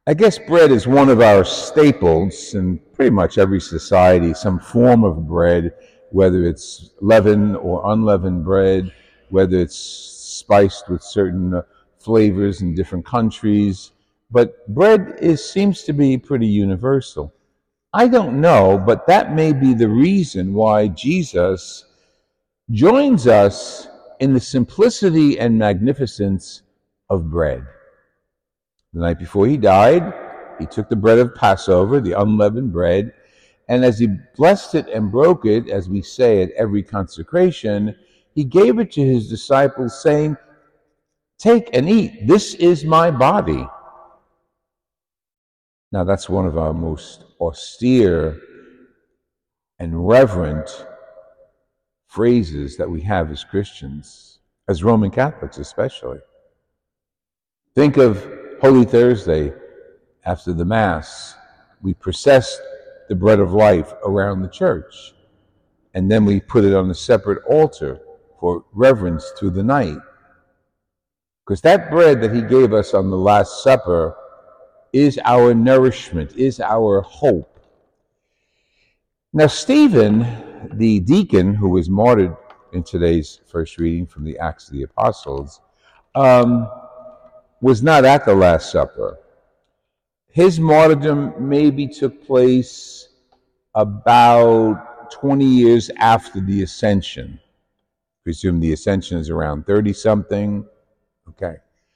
I guess bread is one of our staples in pretty much every society, some form of bread, whether it's leavened or unleavened bread, whether it's spiced with certain flavors in different countries. But seems to be pretty universal. I don't know, but that may be the reason why Jesus joins us in the simplicity and magnificence of bread. The night before he died, he took the bread of Passover, the unleavened bread, and as he blessed it and broke it, as we say at every consecration, he gave it to his disciples, saying, "Take and eat. This is my body." Now, that's one of our most austere and reverent phrases that we have as Christians, as Roman Catholics especially. Think of Holy Thursday. After the Mass, we process the bread of life around the church, and then we put it on a separate altar for reverence through the night. Because that bread that he gave us on the Last Supper is our nourishment, is our hope. Now, Stephen, the deacon who was martyred in today's first reading from the Acts of the Apostles, was not at the Last Supper. His martyrdom maybe took place about 20 years after the Ascension. I presume the Ascension is around 30-something. Okay.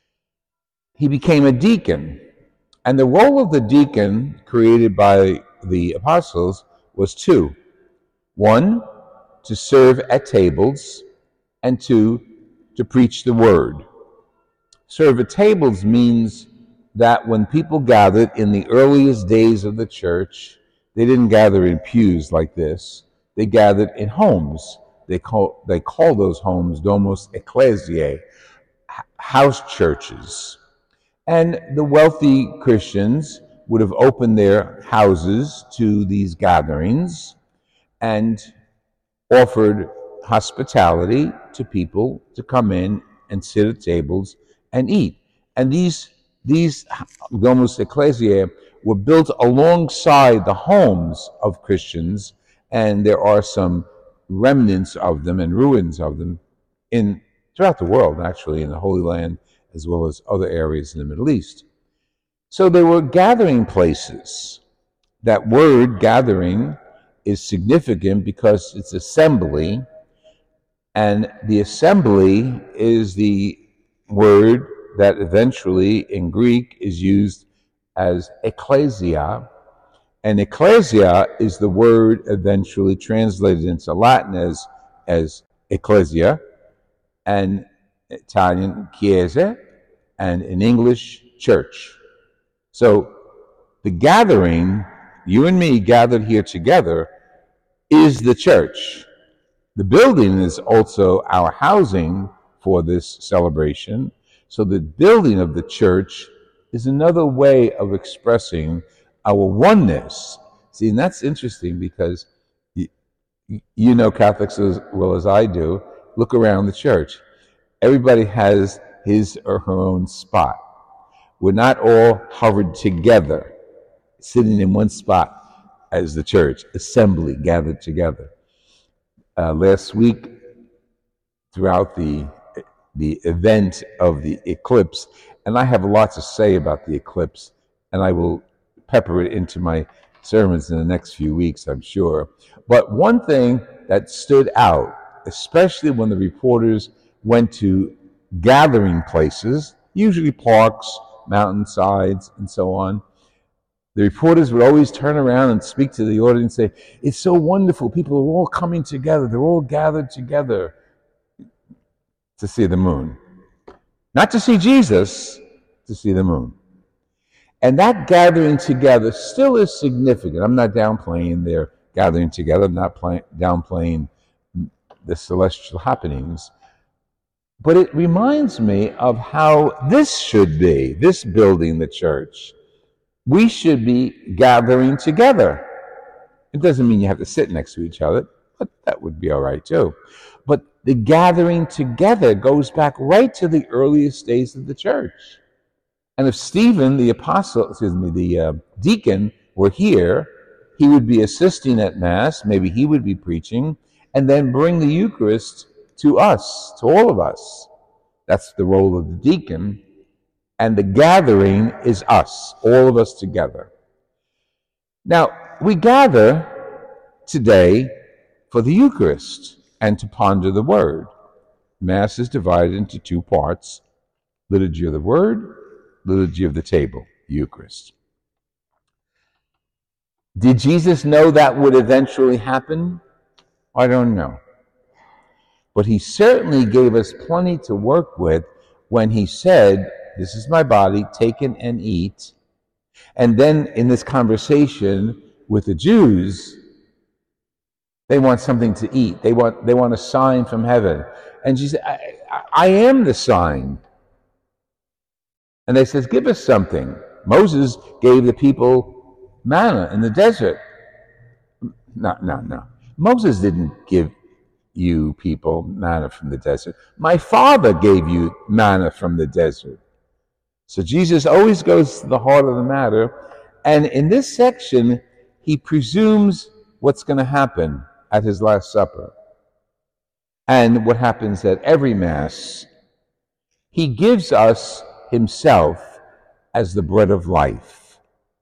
He became a deacon. And the role of the deacon created by the apostles was two. One, to serve at tables, and two, to preach the word. Serve at tables means that when people gathered in the earliest days of the church, they didn't gather in pews like this. They gathered in homes. They call those homes domos ecclesiae, house churches. And the wealthy Christians would have opened their houses to these gatherings and offered hospitality to people to come in and sit at tables and eat. And these domos ecclesiae were built alongside the homes of Christians, and there are some remnants of them and ruins of them throughout the world, actually, in the Holy Land, as well as other areas in the Middle East. So they were gathering places. That word, gathering, is significant because it's assembly, and the assembly is the word that eventually in Greek is used as ecclesia, and ecclesia is the word eventually translated into Latin as ecclesia, and Italian chiesa, and in English church. So the gathering, you and me gathered here together, is the church. The building is also our housing for this celebration. So the building of the church is another way of expressing our oneness. See, and that's interesting because you know Catholics as well as I do. Look around the church. Everybody has his or her own spot. We're not all hovered together, sitting in one spot as the church, assembly, gathered together. Last week, throughout the event of the eclipse, and I have a lot to say about the eclipse, and I will pepper it into my sermons in the next few weeks, I'm sure. But one thing that stood out, especially when the reporters went to gathering places, usually parks, mountainsides, and so on, the reporters would always turn around and speak to the audience and say, "It's so wonderful. People are all coming together. They're all gathered together to see the moon." Not to see Jesus, to see the moon. And that gathering together still is significant. I'm not downplaying their gathering together. I'm not downplaying the celestial happenings. But it reminds me of how this should be, this building, the church. We should be gathering together. It doesn't mean you have to sit next to each other, but that would be all right too. But the gathering together goes back right to the earliest days of the church. And if Stephen, the deacon, were here, he would be assisting at Mass, maybe he would be preaching, and then bring the Eucharist to us, to all of us. That's the role of the deacon. And the gathering is us, all of us together. Now, we gather today for the Eucharist and to ponder the Word. Mass is divided into two parts: Liturgy of the Word, Liturgy of the Table, Eucharist. Did Jesus know that would eventually happen? I don't know. But he certainly gave us plenty to work with when he said, "This is my body, take it and eat." And then in this conversation with the Jews, they want something to eat. They want a sign from heaven. And Jesus said, I am the sign. And they says, "Give us something." Moses gave the people manna in the desert. No. Moses didn't give you people manna from the desert. My Father gave you manna from the desert. So Jesus always goes to the heart of the matter. And in this section, he presumes what's going to happen at his Last Supper and what happens at every Mass. He gives us himself as the bread of life.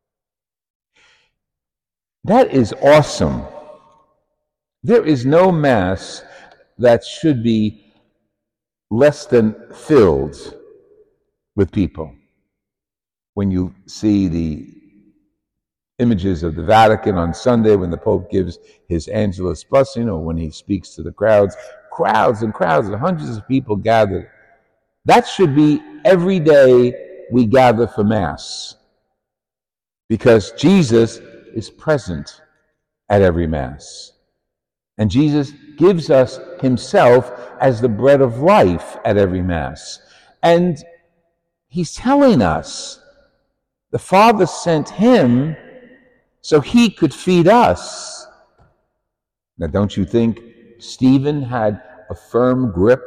That is awesome. There is no Mass that should be less than filled with people. When you see the images of the Vatican on Sunday when the Pope gives his Angelus blessing, or when he speaks to the crowds and crowds and hundreds of people gathered. That should be every day we gather for Mass, because Jesus is present at every Mass. And Jesus gives us himself as the bread of life at every Mass. And he's telling us the Father sent him so he could feed us. Now, don't you think Stephen had a firm grip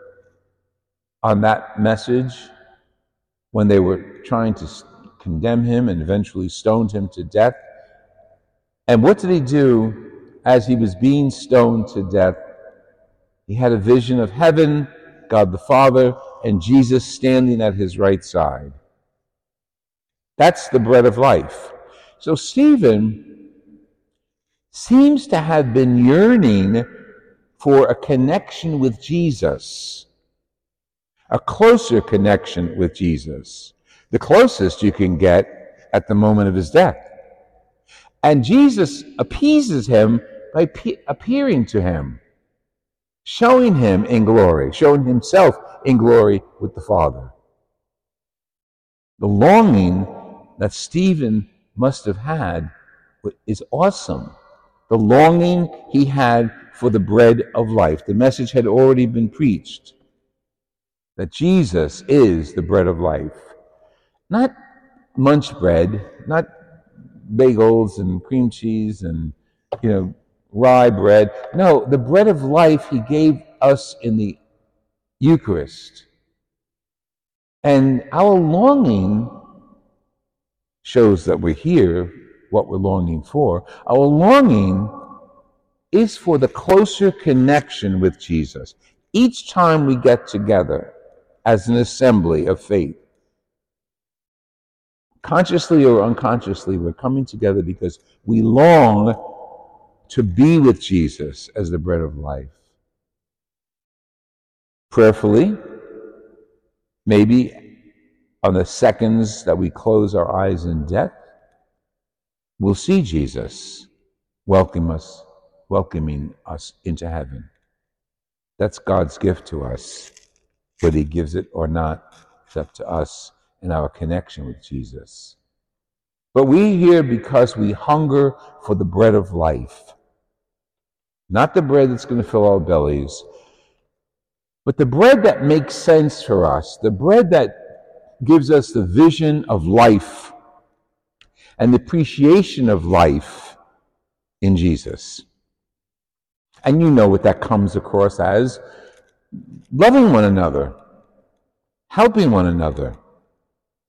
on that message when they were trying to condemn him and eventually stoned him to death? And what did he do as he was being stoned to death? He had a vision of heaven, God the Father, and Jesus standing at his right side. That's the bread of life. So Stephen seems to have been yearning for a connection with Jesus, a closer connection with Jesus, the closest you can get at the moment of his death. And Jesus appeases him by appearing to him, showing him in glory, showing himself in glory with the Father. The longing that Stephen must have had is awesome. The longing he had for the bread of life. The message had already been preached, that Jesus is the bread of life. Not munch bread, not bagels and cream cheese and, rye bread. No, the bread of life he gave us in the Eucharist. And our longing shows that we're here, what we're longing for. Our longing is for the closer connection with Jesus. Each time we get together as an assembly of faith, consciously or unconsciously, we're coming together because we long to be with Jesus as the bread of life. Prayerfully, maybe on the seconds that we close our eyes in death, we'll see Jesus welcoming us into heaven. That's God's gift to us. Whether he gives it or not, it's up to us and our connection with Jesus. But we're here because we hunger for the bread of life. Not the bread that's going to fill our bellies, but the bread that makes sense for us, the bread that gives us the vision of life and the appreciation of life in Jesus. And you know what that comes across as: loving one another, helping one another,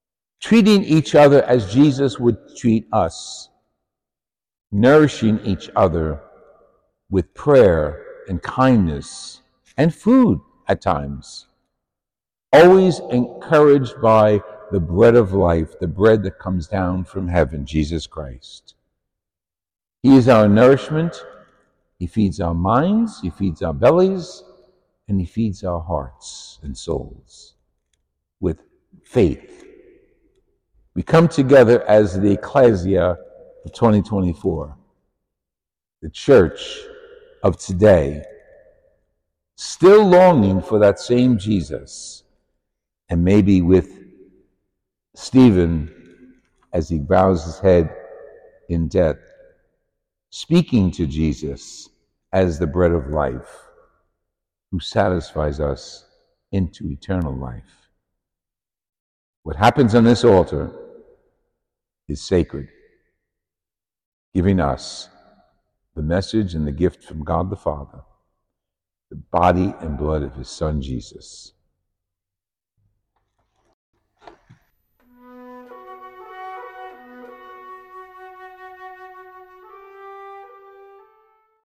treating each other as Jesus would treat us, nourishing each other with prayer and kindness and food at times, always encouraged by the bread of life, the bread that comes down from heaven, Jesus Christ. He is our nourishment. He feeds our minds, He feeds our bellies, and He feeds our hearts and souls with faith. We come together as the Ecclesia of 2024, the church of today, still longing for that same Jesus, and maybe with Stephen, as he bows his head in death, speaking to Jesus as the bread of life, who satisfies us into eternal life. What happens on this altar is sacred, giving us the message and the gift from God the Father, the body and blood of His Son Jesus.